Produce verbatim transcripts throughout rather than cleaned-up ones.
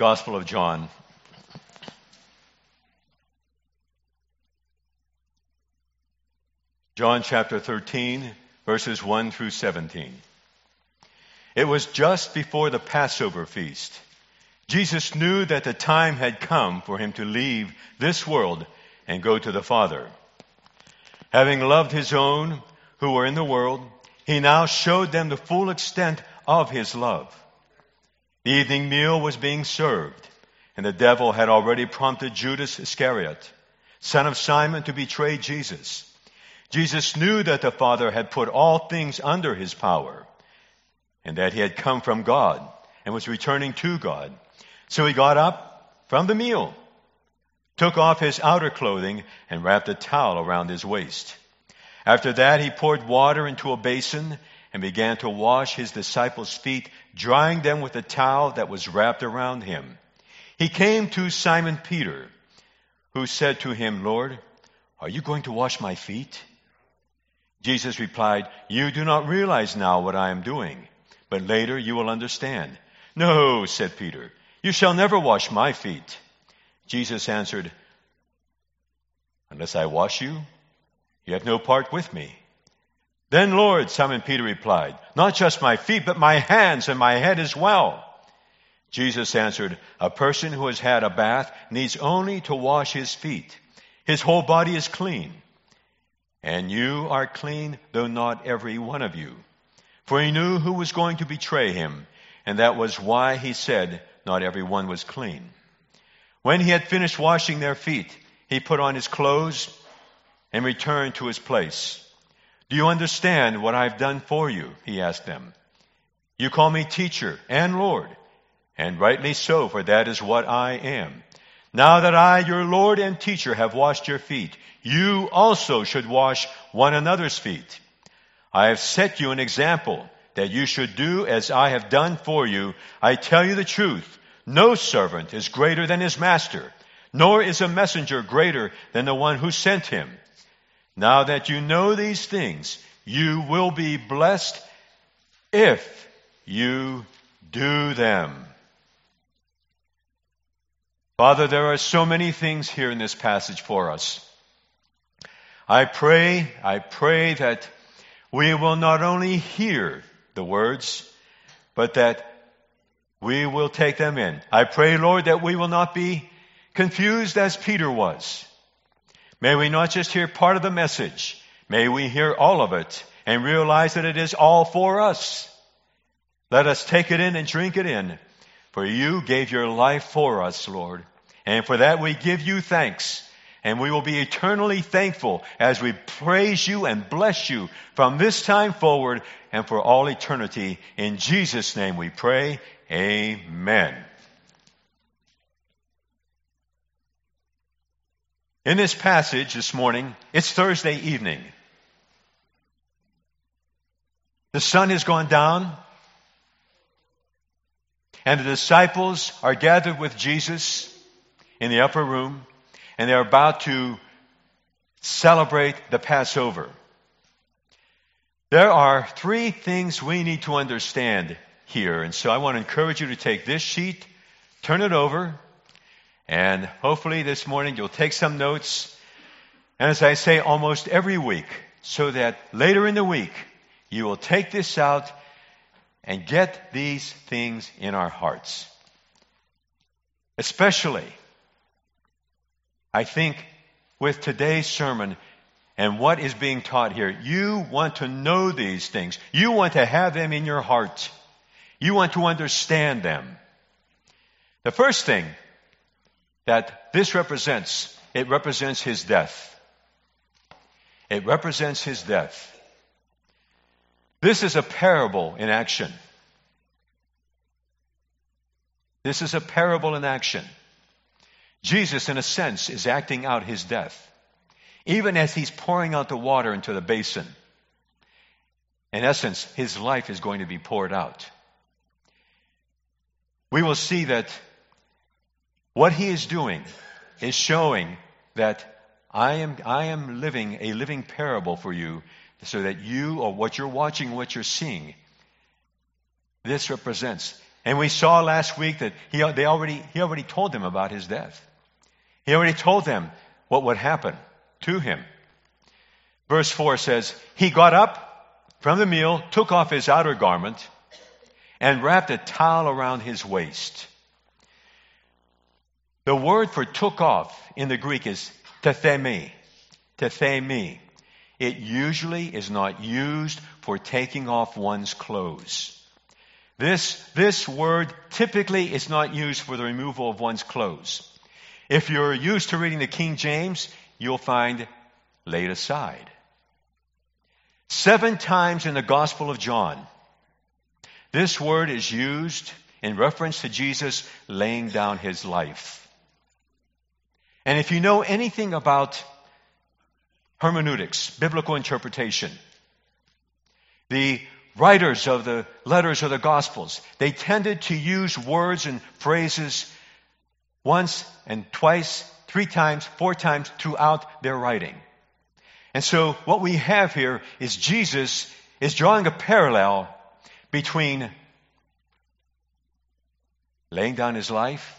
Gospel of John. John chapter thirteen, verses one through seventeen. It was just before the Passover feast. Jesus knew that the time had come for him to leave this world and go to the Father. Having loved his own who were in the world, he now showed them the full extent of his love. The evening meal was being served, and the devil had already prompted Judas Iscariot, son of Simon, to betray Jesus. Jesus knew that the Father had put all things under his power, and that he had come from God and was returning to God. So he got up from the meal, took off his outer clothing, and wrapped a towel around his waist. After that, he poured water into a basin and began to wash his disciples' feet, drying them with a towel that was wrapped around him. He came to Simon Peter, who said to him, "Lord, are you going to wash my feet?" Jesus replied, "You do not realize now what I am doing, but later you will understand." "No," said Peter, "you shall never wash my feet." Jesus answered, "Unless I wash you, you have no part with me." "Then, Lord," Simon Peter replied, "not just my feet, but my hands and my head as well." Jesus answered, "A person who has had a bath needs only to wash his feet. His whole body is clean. And you are clean, though not every one of you." For he knew who was going to betray him, and that was why he said not every one was clean. When he had finished washing their feet, he put on his clothes and returned to his place. "Do you understand what I've done for you?" he asked them. "You call me teacher and Lord, and rightly so, for that is what I am. Now that I, your Lord and teacher, have washed your feet, you also should wash one another's feet. I have set you an example that you should do as I have done for you. I tell you the truth, no servant is greater than his master, nor is a messenger greater than the one who sent him. Now that you know these things, you will be blessed if you do them." Father, there are so many things here in this passage for us. I pray, I pray that we will not only hear the words, but that we will take them in. I pray, Lord, that we will not be confused as Peter was. May we not just hear part of the message. May we hear all of it and realize that it is all for us. Let us take it in and drink it in. For you gave your life for us, Lord. And for that we give you thanks. And we will be eternally thankful as we praise you and bless you from this time forward and for all eternity. In Jesus' name we pray. Amen. In this passage this morning, it's Thursday evening. The sun has gone down, and the disciples are gathered with Jesus in the upper room, and they're about to celebrate the Passover. There are three things we need to understand here, and so I want to encourage you to take this sheet, turn it over, and hopefully this morning you'll take some notes. And as I say almost every week, so that later in the week you will take this out and get these things in our hearts. Especially, I think, with today's sermon and what is being taught here, you want to know these things. You want to have them in your heart. You want to understand them. The first thing that this represents, it represents his death. It represents his death. This is a parable in action. This is a parable in action. Jesus, in a sense, is acting out his death, even as he's pouring out the water into the basin. In essence, his life is going to be poured out. We will see that what he is doing is showing that I am, I am living a living parable for you, so that you, or what you're watching, what you're seeing, this represents And we saw last week that he, they already, he already told them about his death. He already told them what would happen to him. Verse four says, he got up from the meal, took off his outer garment, and wrapped a towel around his waist. The word for took off in the Greek is tethemi. Tethemi. It usually is not used for taking off one's clothes. This, this word typically is not used for the removal of one's clothes. If you're used to reading the King James, you'll find laid aside. Seven times in the Gospel of John, this word is used in reference to Jesus laying down his life. And if you know anything about hermeneutics, biblical interpretation, the writers of the letters of the Gospels, they tended to use words and phrases once and twice, three times, four times throughout their writing. And so what we have here is Jesus is drawing a parallel between laying down his life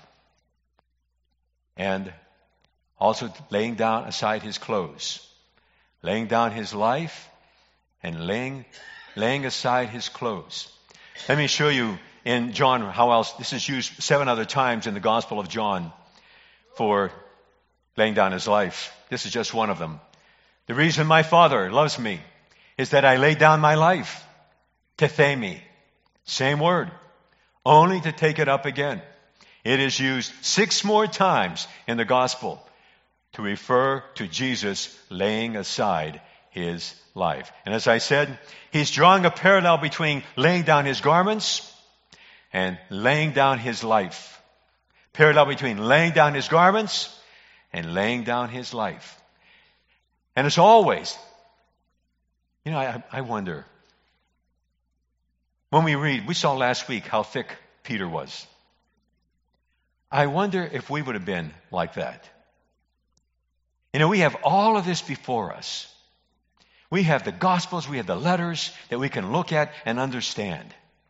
and also laying down aside his clothes. Laying down his life and laying, laying aside his clothes. Let me show you in John how else, this is used seven other times in the Gospel of John for laying down his life. This is just one of them. The reason my Father loves me is that I lay down my life. Tethemi. Same word. Only to take it up again. It is used six more times in the Gospel to refer to Jesus laying aside his life. And as I said, he's drawing a parallel between laying down his garments and laying down his life. Parallel between laying down his garments and laying down his life. And as always, you know, I, I wonder, when we read, we saw last week how thick Peter was. I wonder if we would have been like that. You know, we have all of this before us. We have the Gospels, we have the letters that we can look at and understand.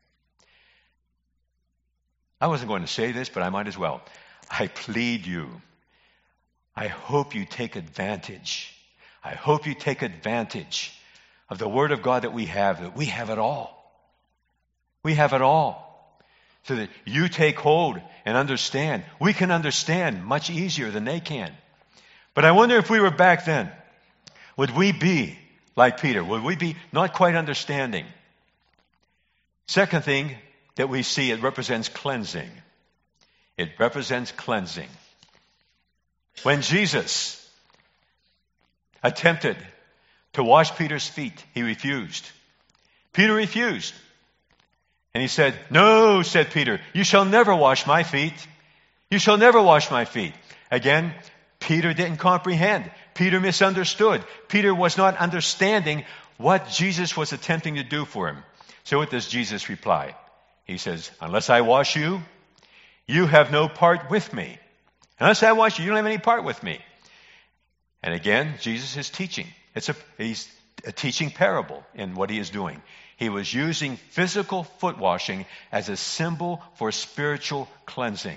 I wasn't going to say this, but I might as well. I plead you. I hope you take advantage. I hope you take advantage of the Word of God that we have, that we have it all. We have it all. So that you take hold and understand. We can understand much easier than they can. But I wonder if we were back then, would we be like Peter? Would we be not quite understanding? Second thing that we see, it represents cleansing. It represents cleansing. When Jesus attempted to wash Peter's feet, he refused. Peter refused. And he said, "No," said Peter, "you shall never wash my feet. You shall never wash my feet." Again, Peter didn't comprehend. Peter misunderstood. Peter was not understanding what Jesus was attempting to do for him. So what does Jesus reply? He says, "Unless I wash you, you have no part with me. Unless I wash you, you don't have any part with me." And again, Jesus is teaching. It's a, he's a teaching parable in what he is doing. He was using physical foot washing as a symbol for spiritual cleansing.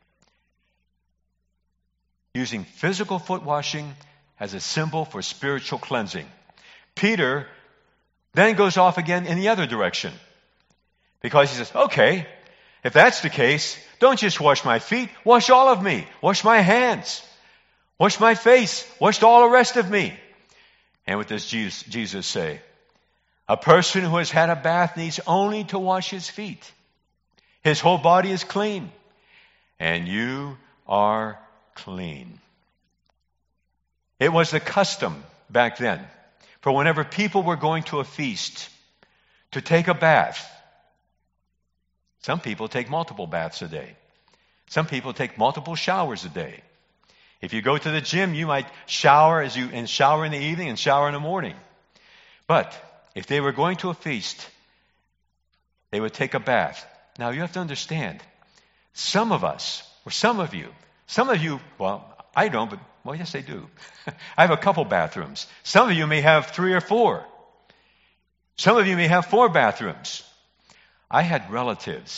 Using physical foot washing as a symbol for spiritual cleansing. Peter then goes off again in the other direction. Because he says, "Okay, if that's the case, don't just wash my feet, wash all of me. Wash my hands. Wash my face. Wash all the rest of me." And what does Jesus, Jesus say? A person who has had a bath needs only to wash his feet. His whole body is clean. And you are clean. It was the custom back then for whenever people were going to a feast to take a bath. Some people take multiple baths a day. Some people take multiple showers a day. If you go to the gym, you might shower as you and shower in the evening and shower in the morning. But if they were going to a feast, they would take a bath. Now you have to understand, some of us, or some of you, some of you, well, I don't, but, well, yes, I do. I have a couple bathrooms. Some of you may have three or four. Some of you may have four bathrooms. I had relatives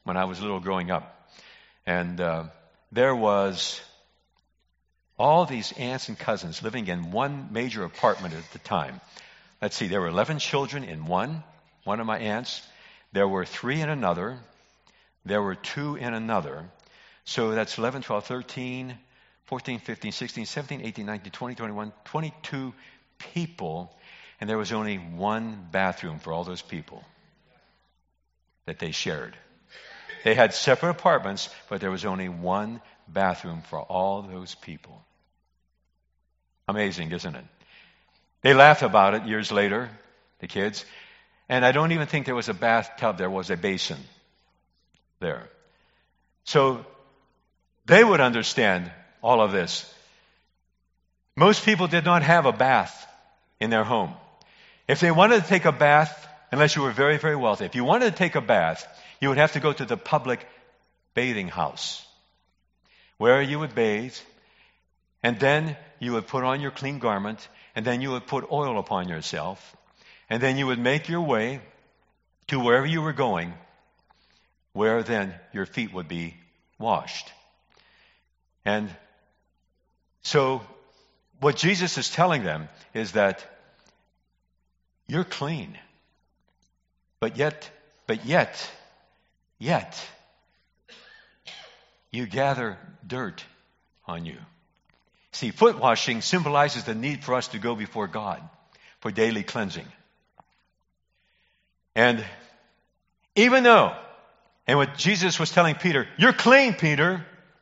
when I was little growing up. And uh, there was all these aunts and cousins living in one major apartment at the time. Let's see, there were eleven children in one, one of my aunts. There were three in another. There were two in another. So that's eleven, twelve, thirteen, fourteen, fifteen, sixteen, seventeen, eighteen, nineteen, twenty, twenty-one, twenty-two people. And there was only one bathroom for all those people that they shared. They had separate apartments, but there was only one bathroom for all those people. Amazing, isn't it? They laugh about it years later, the kids. And I don't even think there was a bathtub. There was a basin there. So they would understand all of this. Most people did not have a bath in their home. If they wanted to take a bath, unless you were very, very wealthy, if you wanted to take a bath, you would have to go to the public bathing house where you would bathe, and then you would put on your clean garment, and then you would put oil upon yourself, and then you would make your way to wherever you were going, where then your feet would be washed. And so what Jesus is telling them is that you're clean, but yet, but yet, yet, you gather dirt on you. See, foot washing symbolizes the need for us to go before God for daily cleansing. And even though, and what Jesus was telling Peter, you're clean, Peter.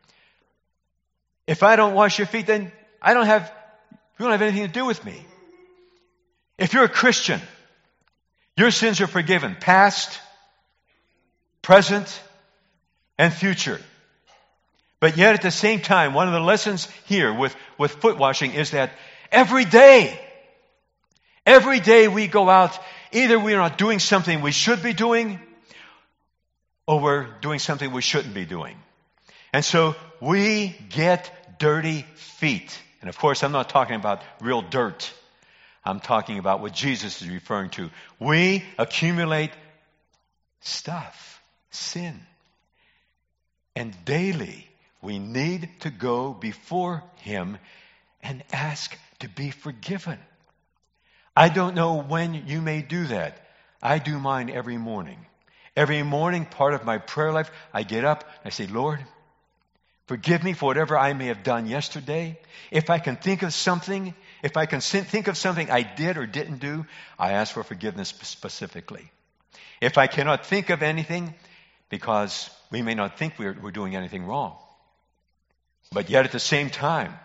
If I don't wash your feet, then I don't have, you don't have anything to do with me. If you're a Christian, your sins are forgiven, past, present, and future. But yet at the same time, one of the lessons here with, with foot washing is that every day, every day we go out, either we're not doing something we should be doing, or we're doing something we shouldn't be doing. And so we get dirty feet. And of course, I'm not talking about real dirt. I'm talking about what Jesus is referring to. We accumulate stuff, sin. And daily, we need to go before Him and ask to be forgiven. I don't know when you may do that. I do mine every morning. Every morning, part of my prayer life, I get up, I say, Lord, forgive me for whatever I may have done yesterday. If I can think of something, if I can think of something I did or didn't do, I ask for forgiveness specifically. If I cannot think of anything, because we may not think we're, we're doing anything wrong, but yet at the same time,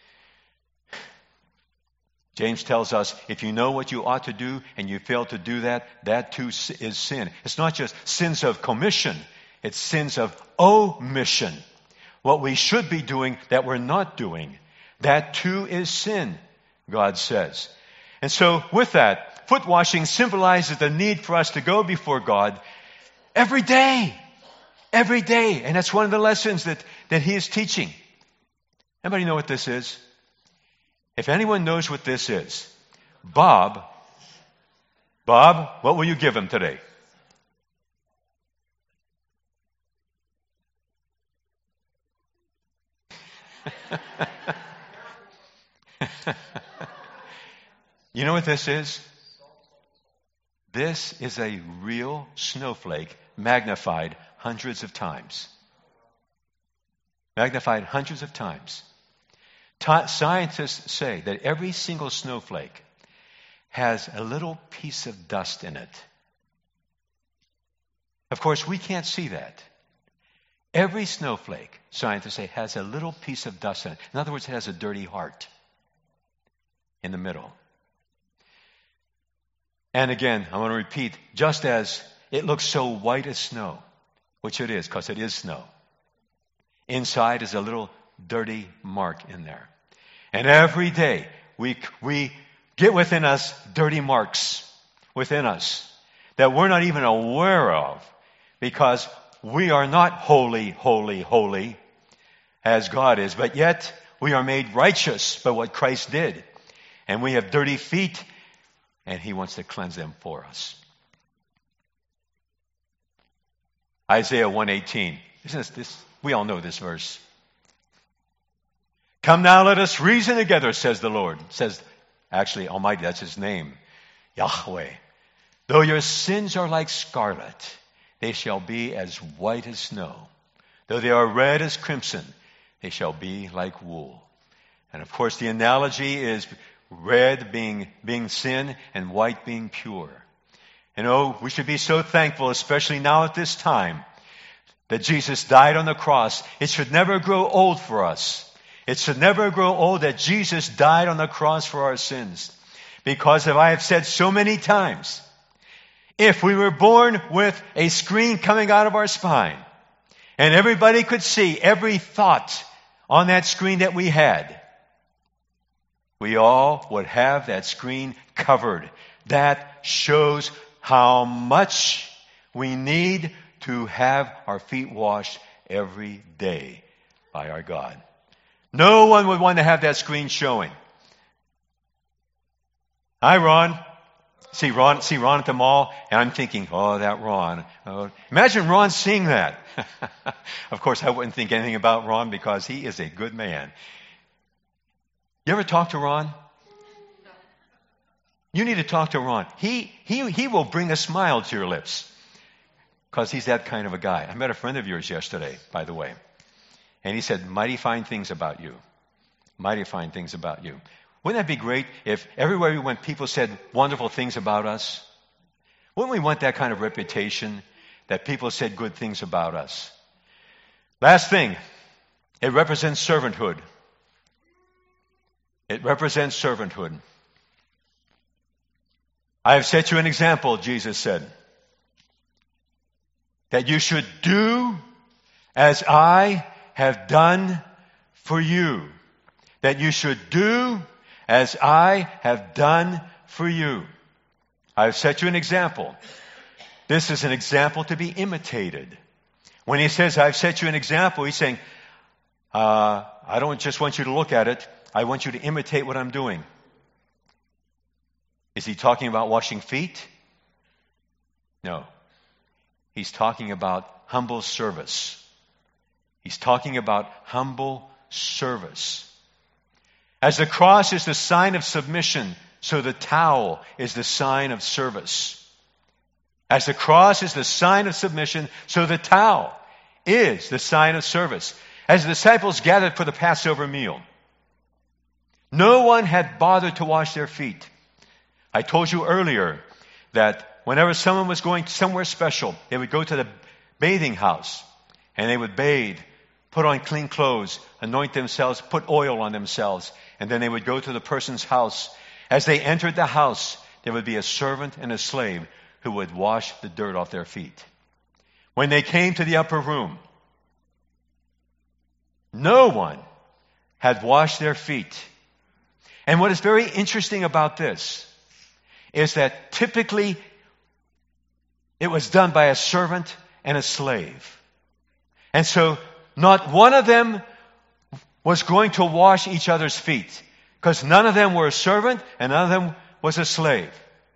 James tells us, if you know what you ought to do and you fail to do that, that too is sin. It's not just sins of commission, it's sins of omission. What we should be doing that we're not doing, that too is sin, God says. And so with that, foot washing symbolizes the need for us to go before God every day. Every day. And that's one of the lessons that, that He is teaching. Anybody know what this is? If anyone knows what this is, Bob, Bob, what will you give him today? You know what this is? This is a real snowflake magnified hundreds of times. Magnified hundreds of times. Ta- scientists say that every single snowflake has a little piece of dust in it. Of course, we can't see that. Every snowflake, scientists say, has a little piece of dust in it. In other words, it has a dirty heart in the middle. And again, I want to repeat, just as it looks so white as snow, which it is, because it is snow, inside is a little dirty mark in there. And every day we we get within us dirty marks within us that we're not even aware of, because we are not holy, holy, holy as God is, but yet we are made righteous by what Christ did. And we have dirty feet, and He wants to cleanse them for us. Isaiah one eighteen. Isn't this, this? We all know this verse. Come now, let us reason together, says the Lord. Says, actually, Almighty, that's his name. Yahweh. Though your sins are like scarlet, they shall be as white as snow. Though they are red as crimson, they shall be like wool. And of course, the analogy is red being, being sin and white being pure. And oh, we should be so thankful, especially now at this time, that Jesus died on the cross. It should never grow old for us. It should never grow old that Jesus died on the cross for our sins. Because as I have said so many times, if we were born with a screen coming out of our spine, and everybody could see every thought on that screen that we had, we all would have that screen covered. That shows how much we need to have our feet washed every day by our God. No one would want to have that screen showing. Hi, Ron. See Ron, see Ron at the mall, and I'm thinking, oh, that Ron. Oh, imagine Ron seeing that. Of course, I wouldn't think anything about Ron because he is a good man. You ever talk to Ron? You need to talk to Ron. He, he, he will bring a smile to your lips because he's that kind of a guy. I met a friend of yours yesterday, by the way, and he said mighty fine things about you. Mighty fine things about you. Wouldn't that be great if everywhere we went, people said wonderful things about us? Wouldn't we want that kind of reputation, that people said good things about us? Last thing, it represents servanthood. It represents servanthood. I have set you an example, Jesus said, that you should do as I have done for you. That you should do as I have done for you. I have set you an example. This is an example to be imitated. When he says, I've set you an example, he's saying, uh, I don't just want you to look at it. I want you to imitate what I'm doing. Is he talking about washing feet? No. He's talking about humble service. He's talking about humble service. As the cross is the sign of submission, so the towel is the sign of service. As the cross is the sign of submission, so the towel is the sign of service. As the disciples gathered for the Passover meal, no one had bothered to wash their feet. I told you earlier that whenever someone was going somewhere special, they would go to the bathing house and they would bathe, put on clean clothes, anoint themselves, put oil on themselves, and then they would go to the person's house. As they entered the house, there would be a servant and a slave who would wash the dirt off their feet. When they came to the upper room, no one had washed their feet. And what is very interesting about this is that typically it was done by a servant and a slave. And so not one of them was going to wash each other's feet because none of them were a servant and none of them was a slave.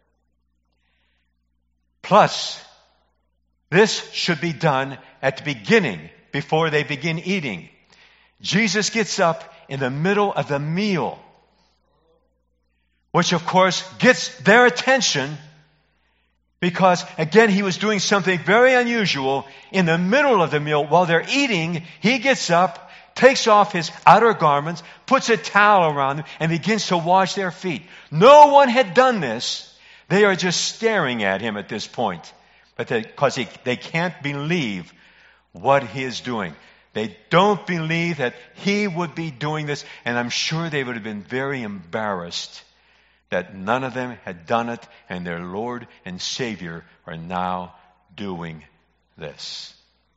Plus, this should be done at the beginning before they begin eating. Jesus gets up in the middle of the meal, which of course gets their attention because, again, he was doing something very unusual. In the middle of the meal, while they're eating, he gets up, takes off his outer garments, puts a towel around them, and begins to wash their feet. No one had done this. They are just staring at him at this point, but because they, they can't believe what he is doing. They don't believe that he would be doing this, and I'm sure they would have been very embarrassed that none of them had done it, and their Lord and Savior are now doing this.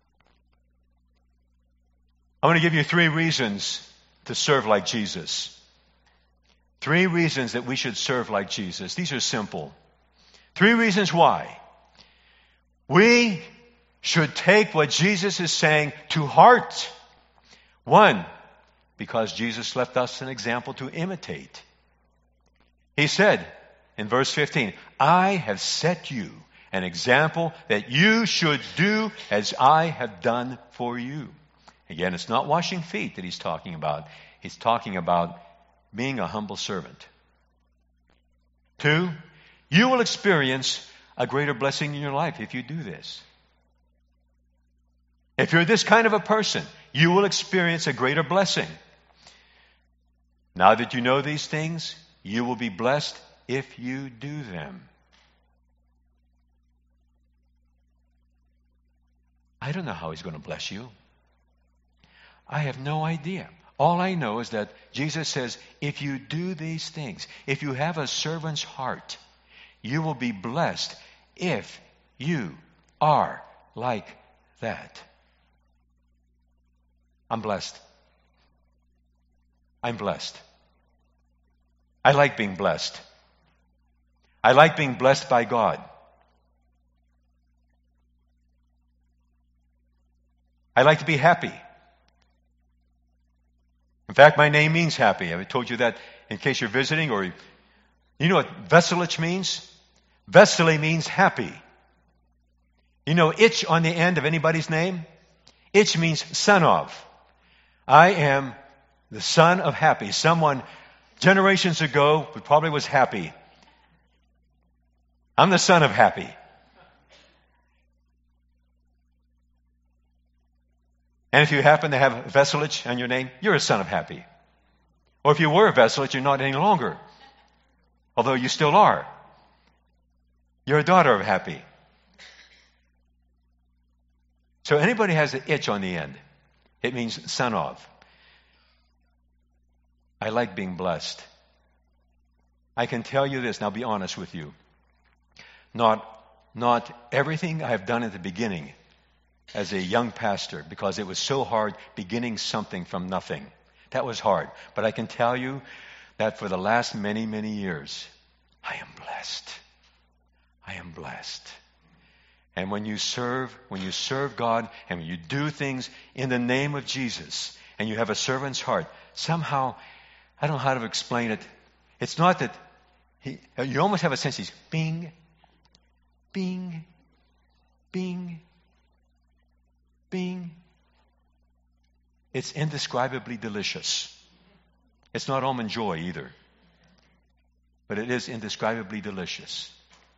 I want to give you three reasons to serve like Jesus. Three reasons that we should serve like Jesus. These are simple. Three reasons why. We should take what Jesus is saying to heart. One, because Jesus left us an example to imitate. He said in verse fifteen, I have set you an example that you should do as I have done for you. Again, it's not washing feet that he's talking about. He's talking about being a humble servant. Two, you will experience a greater blessing in your life if you do this. If you're this kind of a person, you will experience a greater blessing. Now that you know these things, you will be blessed if you do them. I don't know how he's going to bless you. I have no idea. All I know is that Jesus says, if you do these things, if you have a servant's heart, you will be blessed if you are like that. I'm blessed. I'm blessed. I like being blessed. I like being blessed by God. I like to be happy. In fact, my name means happy. I told you that in case you're visiting, or you know what Veselich means? Vesely means happy. You know ich on the end of anybody's name? Ich means son of. I am the son of happy. Someone generations ago who probably was happy. I'm the son of happy. And if you happen to have Veselich on your name, you're a son of happy. Or if you were a Veselich, you're not any longer. Although you still are. You're a daughter of happy. So anybody has an itch on the end, it means son of. I like being blessed. I can tell you this, and I'll be honest with you. Not, not everything I've done at the beginning as a young pastor, because it was so hard beginning something from nothing. That was hard. But I can tell you that for the last many, many years, I am blessed. I am blessed. And when you serve, when you serve God, and when you do things in the name of Jesus, and you have a servant's heart, somehow, I don't know how to explain it. It's not that he, you almost have a sense he's bing, bing, bing, bing. It's indescribably delicious. It's not almond joy either. But it is indescribably delicious.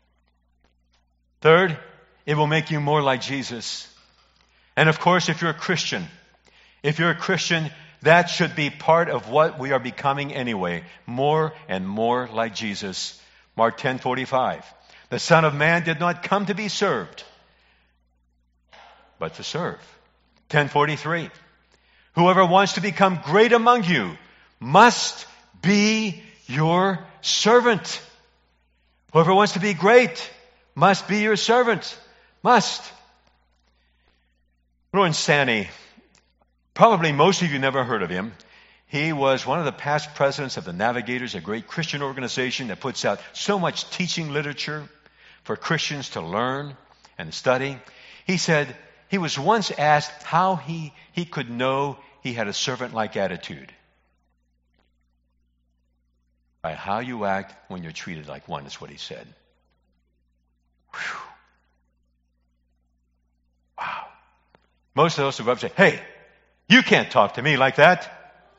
Third, it will make you more like Jesus. And of course, if you're a Christian, if you're a Christian, that should be part of what we are becoming anyway. More and more like Jesus. Mark ten forty-five. The Son of Man did not come to be served, but to serve. ten forty-three. Whoever wants to become great among you must be your servant. Whoever wants to be great must be your servant. Must. Lawrence Sanney, probably most of you never heard of him. He was one of the past presidents of the Navigators, a great Christian organization that puts out so much teaching literature for Christians to learn and study. He said he was once asked how he, he could know he had a servant-like attitude. By how you act when you're treated like one, is what he said. Whew. Wow. Most of those who go up say, hey, you can't talk to me like that.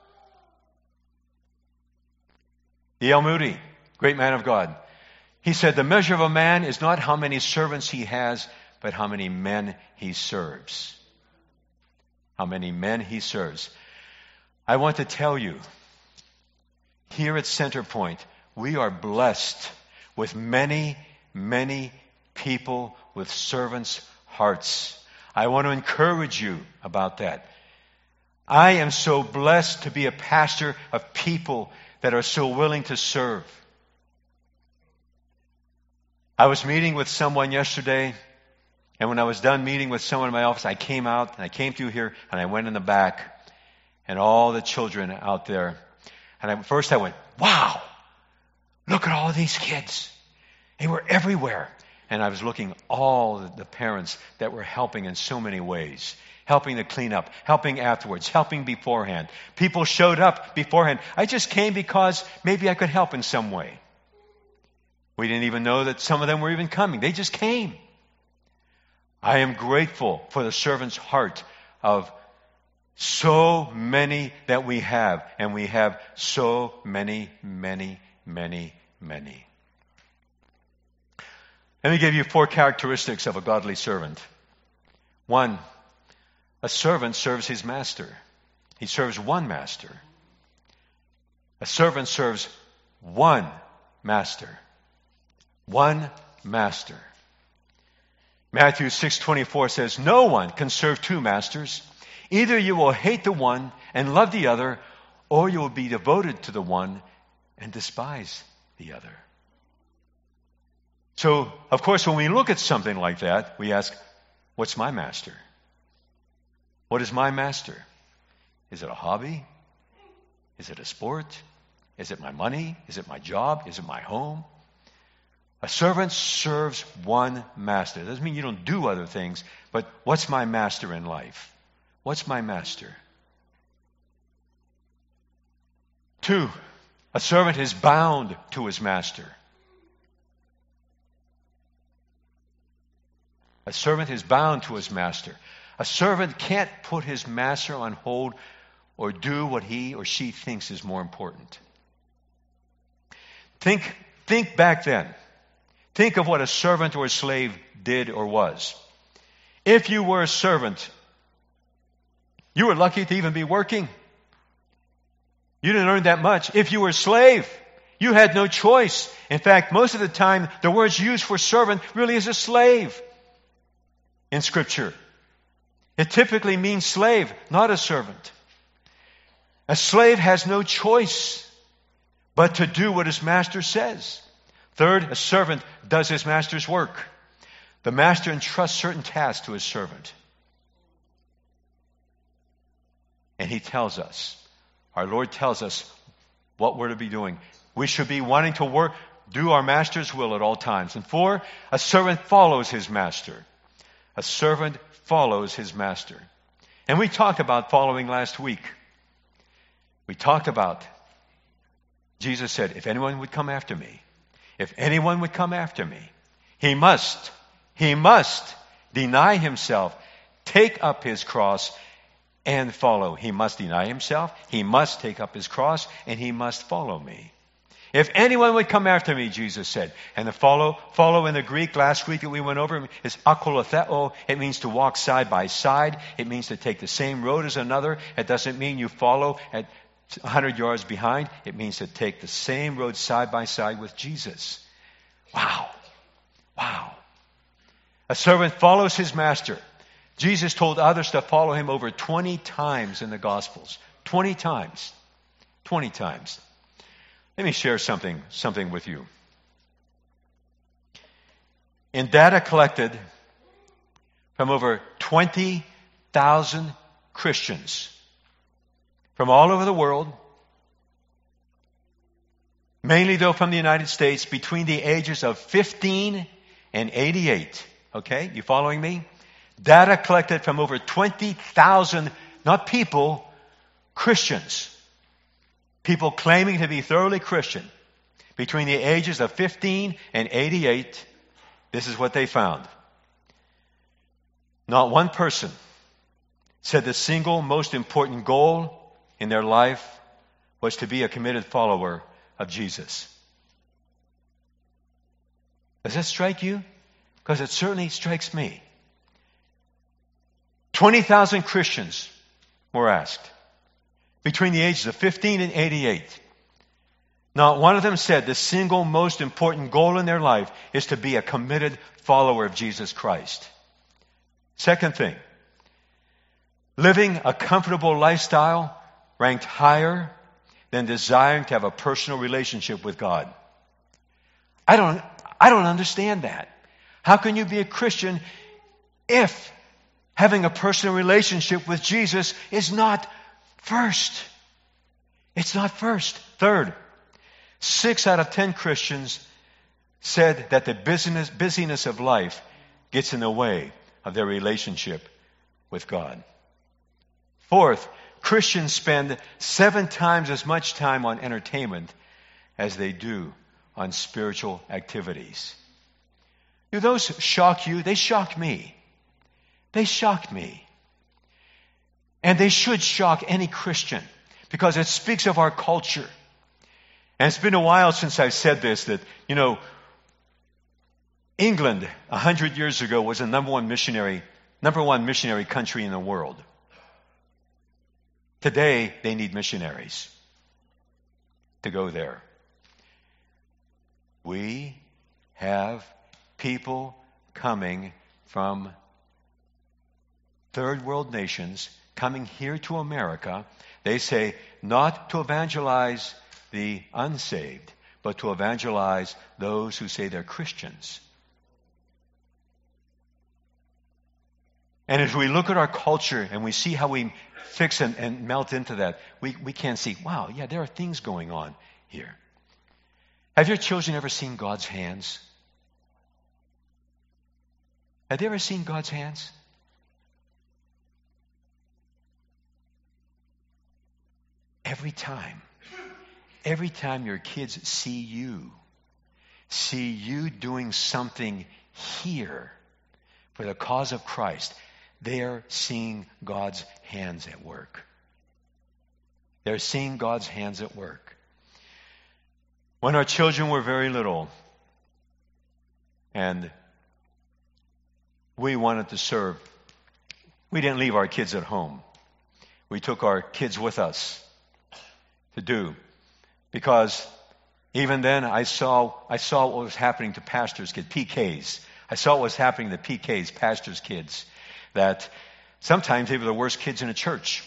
E L. Moody, great man of God. He said, the measure of a man is not how many servants he has, but how many men he serves. How many men he serves. I want to tell you, here at Centerpoint, we are blessed with many, many people with servants' hearts. I want to encourage you about that. I am so blessed to be a pastor of people that are so willing to serve. I was meeting with someone yesterday, and when I was done meeting with someone in my office, I came out, and I came through here, and I went in the back, and all the children out there. And I, first I went, wow, look at all these kids. They were everywhere. And I was looking at all the parents that were helping in so many ways. Helping to clean up, helping afterwards, helping beforehand. People showed up beforehand. I just came because maybe I could help in some way. We didn't even know that some of them were even coming. They just came. I am grateful for the servant's heart of so many that we have. And we have so many, many, many, many. Let me give you four characteristics of a godly servant. One, a servant serves his master. He serves one master. A servant serves one master. One master. Matthew six twenty-four says, no one can serve two masters. Either you will hate the one and love the other, or you will be devoted to the one and despise the other. So, of course, when we look at something like that, we ask, what's my master? What is my master? Is it a hobby? Is it a sport? Is it my money? Is it my job? Is it my home? A servant serves one master. It doesn't mean you don't do other things, but what's my master in life? What's my master? Two, a servant is bound to his master. A servant is bound to his master. A servant can't put his master on hold or do what he or she thinks is more important. Think, think back then. Think of what a servant or a slave did or was. If you were a servant, you were lucky to even be working. You didn't earn that much. If you were a slave, you had no choice. In fact, most of the time, the word used for servant really is a slave in Scripture. It typically means slave, not a servant. A slave has no choice but to do what his master says. Third, a servant does his master's work. The master entrusts certain tasks to his servant. And he tells us, our Lord tells us what we're to be doing. We should be wanting to work, do our master's will at all times. And four, a servant follows his master. A servant follows his master. And we talked about following last week. We talked about, Jesus said, if anyone would come after me, if anyone would come after me, he must, he must deny himself, take up his cross, and follow. He must deny himself, he must take up his cross, and he must follow me. If anyone would come after me, Jesus said. And the follow, follow in the Greek last week that we went over is akolotheo. It means to walk side by side. It means to take the same road as another. It doesn't mean you follow at one hundred yards behind. It means to take the same road side by side with Jesus. Wow. Wow. A servant follows his master. Jesus told others to follow him over twenty times in the Gospels. twenty times. twenty times. Let me share something, something with you. In data collected from over twenty thousand Christians from all over the world, mainly though from the United States, between the ages of fifteen and eighty-eight. Okay, you following me? Data collected from over twenty thousand, not people, Christians. People claiming to be thoroughly Christian. Between the ages of fifteen and eighty-eight, this is what they found. Not one person said the single most important goal in their life was to be a committed follower of Jesus. Does that strike you? Because it certainly strikes me. twenty thousand Christians were asked between the ages of fifteen and eighty-eight. Not one of them said the single most important goal in their life is to be a committed follower of Jesus Christ. Second thing, living a comfortable lifestyle ranked higher than desiring to have a personal relationship with God. I don't, I don't understand that. How can you be a Christian if having a personal relationship with Jesus is not first? It's not first. Third, six out of ten Christians said that the busyness, busyness of life gets in the way of their relationship with God. Fourth, Christians spend seven times as much time on entertainment as they do on spiritual activities. Do those shock you? They shock me. They shock me. And they should shock any Christian because it speaks of our culture. And it's been a while since I've said this, that, you know, England a hundred years ago was the number one missionary, number one missionary country in the world. Today, they need missionaries to go there. We have people coming from third world nations coming here to America. They say not to evangelize the unsaved, but to evangelize those who say they're Christians. And as we look at our culture and we see how we fix and, and melt into that, we, we can see, wow, yeah, there are things going on here. Have your children ever seen God's hands? Have they ever seen God's hands? Every time. Every time your kids see you, see you doing something here for the cause of Christ, they're seeing God's hands at work. They're seeing God's hands at work. When our children were very little and we wanted to serve, we didn't leave our kids at home. We took our kids with us to do. Because even then I saw I saw what was happening to pastors' kids, P Ks. I saw what was happening to P Ks, pastors' kids, that sometimes they were the worst kids in a church.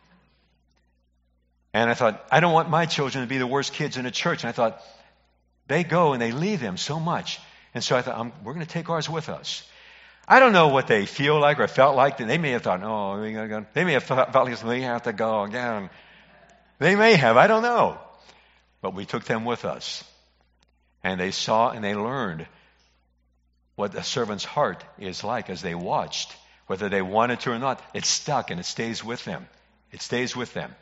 And I thought, I don't want my children to be the worst kids in a church. And I thought, they go and they leave them so much. And so I thought, I'm, we're going to take ours with us. I don't know what they feel like or felt like. They may have thought, oh, they may have felt like we have to go again. They may have, I don't know. But we took them with us. And they saw and they learned what a servant's heart is like as they watched. Whether they wanted to or not, it stuck and it stays with them. It stays with them.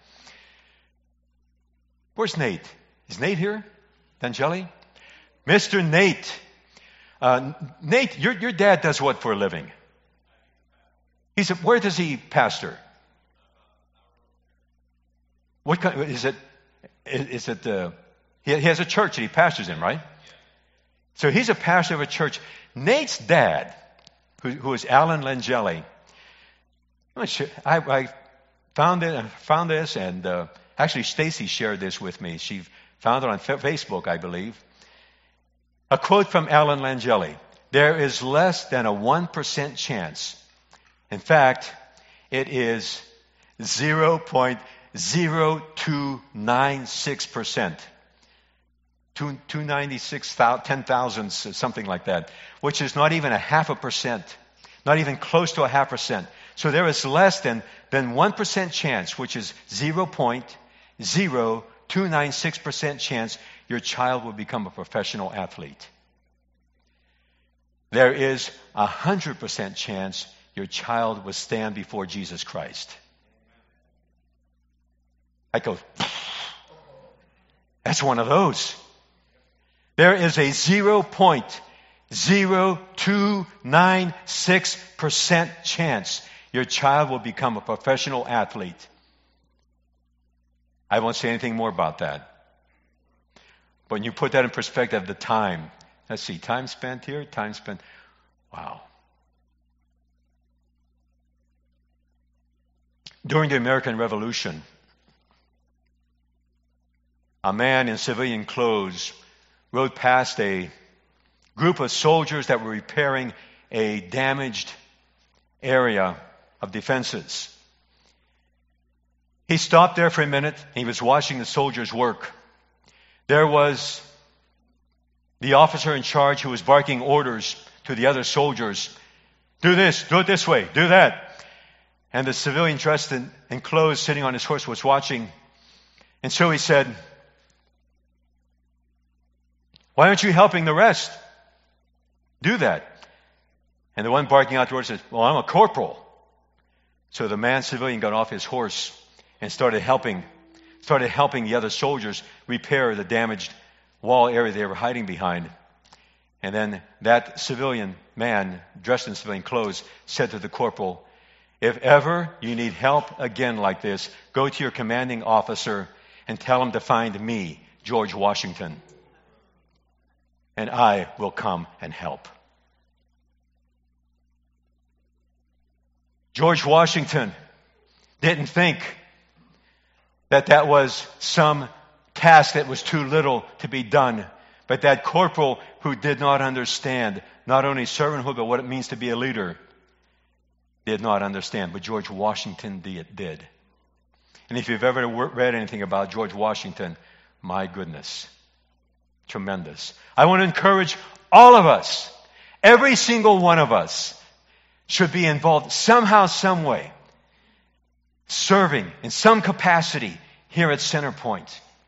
Where's Nate? Is Nate here? D'Angeli? Mister Nate. Uh, Nate, your, your dad does what for a living? He's a, where does he pastor? What kind, is it? Is it? Uh, he, he has a church that he pastors in, right? So he's a pastor of a church. Nate's dad, who, who is Alan Langeli, I, I found it, found this, and uh, actually Stacy shared this with me. She found it on Facebook, I believe. A quote from Alan Langeli: "There is less than a one percent chance. In fact, it is zero point zero two nine six percent. two hundred ninety-six, ten thousand, something like that, which is not even a half a percent, not even close to a half percent. So there is less than, than one percent chance, which is zero point zero two nine six percent chance your child will become a professional athlete. There is a one hundred percent chance your child will stand before Jesus Christ." I go, that's one of those. There is a zero point zero two nine six percent chance your child will become a professional athlete. I won't say anything more about that. But when you put that in perspective, the time. Let's see, time spent here, time spent. Wow. During the American Revolution, a man in civilian clothes rode past a group of soldiers that were repairing a damaged area of defenses. He stopped there for a minute. He was watching the soldiers work. There was the officer in charge who was barking orders to the other soldiers. Do this, do it this way, do that. And the civilian dressed in, in clothes sitting on his horse was watching. And so he said, "Why aren't you helping the rest? Do that." And the one barking out the order said, "Well, I'm a corporal." So the man civilian got off his horse and started helping, started helping the other soldiers repair the damaged wall area they were hiding behind. And then that civilian man, dressed in civilian clothes, said to the corporal, if ever you need help again like this, go to your commanding officer and tell him to find me, George Washington, and I will come and help. George Washington didn't think that that was some task that was too little to be done. But that corporal who did not understand not only servanthood, but what it means to be a leader, did not understand. But George Washington did. And if you've ever read anything about George Washington, my goodness, tremendous. I want to encourage all of us, every single one of us, should be involved somehow, some way, serving in some capacity here at Centerpoint.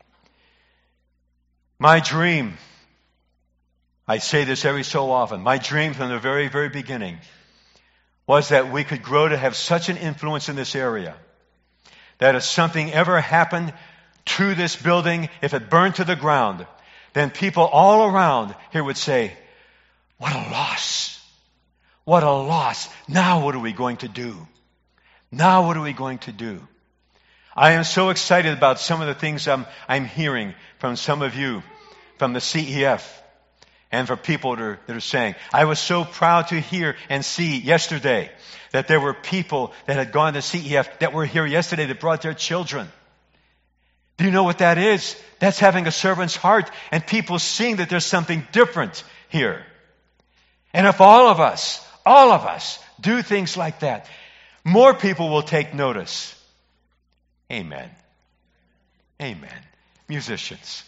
My dream, I say this every so often, my dream from the very, very beginning was that we could grow to have such an influence in this area that if something ever happened to this building, if it burned to the ground, then people all around here would say, what a loss. What a loss. Now what are we going to do? Now what are we going to do? I am so excited about some of the things I'm, I'm hearing from some of you, from the C E F, and for people that are, that are saying. I was so proud to hear and see yesterday that there were people that had gone to C E F that were here yesterday that brought their children. Do you know what that is? That's having a servant's heart and people seeing that there's something different here. And if all of us, all of us do things like that, more people will take notice. Amen. Amen. Musicians.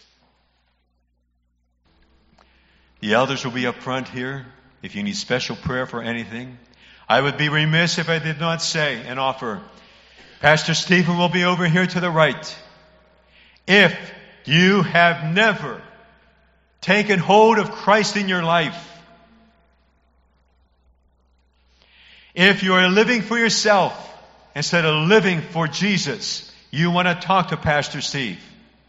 The elders will be up front here if you need special prayer for anything. I would be remiss if I did not say and offer. Pastor Stephen will be over here to the right. If you have never taken hold of Christ in your life, if you are living for yourself instead of living for Jesus, you want to talk to Pastor Steve.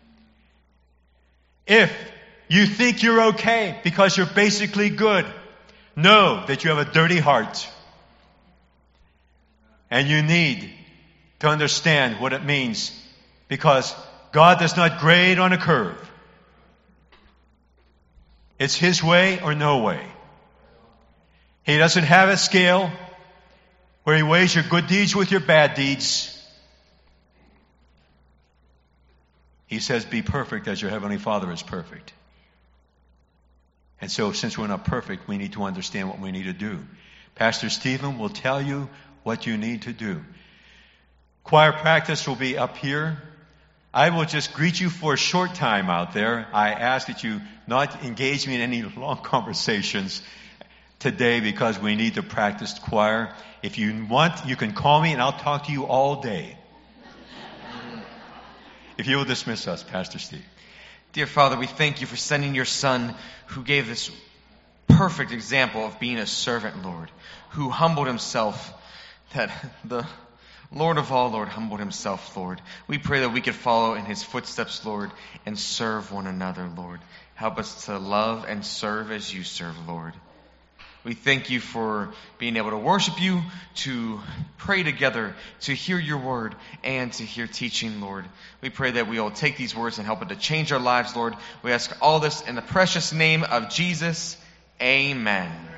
If you think you're okay because you're basically good, know that you have a dirty heart. And you need to understand what it means, because God does not grade on a curve. It's His way or no way. He doesn't have a scale where He weighs your good deeds with your bad deeds. He says, be perfect as your Heavenly Father is perfect. And so, since we're not perfect, we need to understand what we need to do. Pastor Stephen will tell you what you need to do. Choir practice will be up here. I will just greet you for a short time out there. I ask that you not engage me in any long conversations today because we need to practice choir. If you want, you can call me and I'll talk to you all day. If you will dismiss us, Pastor Steve. Dear Father, we thank you for sending your Son who gave this perfect example of being a servant, Lord, who humbled himself, that the Lord of all, Lord, humbled himself, Lord. We pray that we could follow in his footsteps, Lord, and serve one another, Lord. Help us to love and serve as you serve, Lord. We thank you for being able to worship you, to pray together, to hear your word, and to hear teaching, Lord. We pray that we will take these words and help it to change our lives, Lord. We ask all this in the precious name of Jesus. Amen.